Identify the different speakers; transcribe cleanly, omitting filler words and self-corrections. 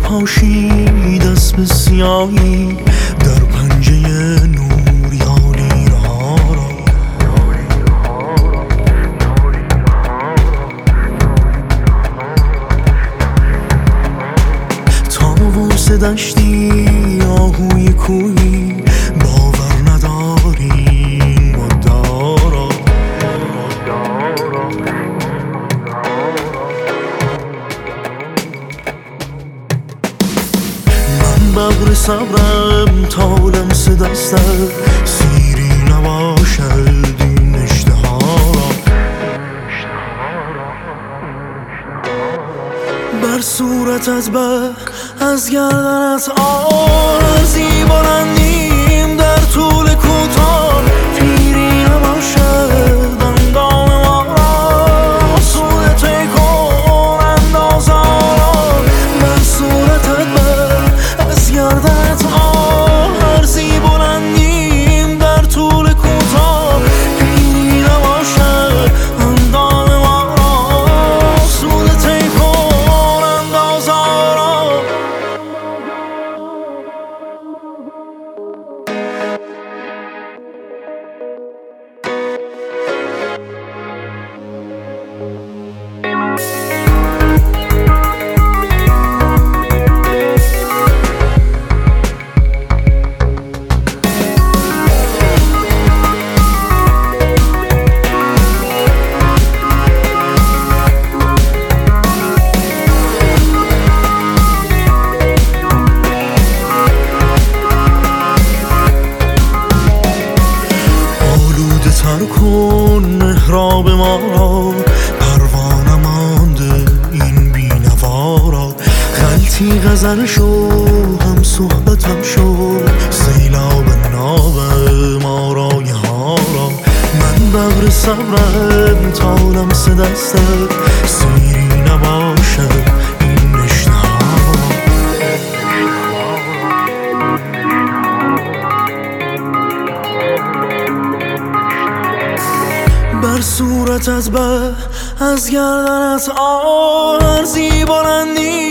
Speaker 1: پاشید اسب سیاهی در پنجه نور یالی ها را. طاووس دشتی آهوی کویی باور نداریم مدارا. ببر صبرم تا لمس دستت سیری نباشد این اشتها را. بر صورتت به از گردنت آرزی بلندیم در طول کوتاه. پیری نباشد اندام ما را سود طی کن انداز آرا. بر صورتت به گردنت آرزی بلندیم در طول کوتاه. پیری نباشد اندام ما را سود طی کن انداز آرا. تر کن محراب ما را پروانه مانده این بی‌نوا را. غلطی غزل شو هم صحبتم شو سیلاب ناب ما رای ها را. من ببر صبرم تا لمس دستت سیری نباشد این اشتها را. بر صورتت به از گردنت آرزی بلندی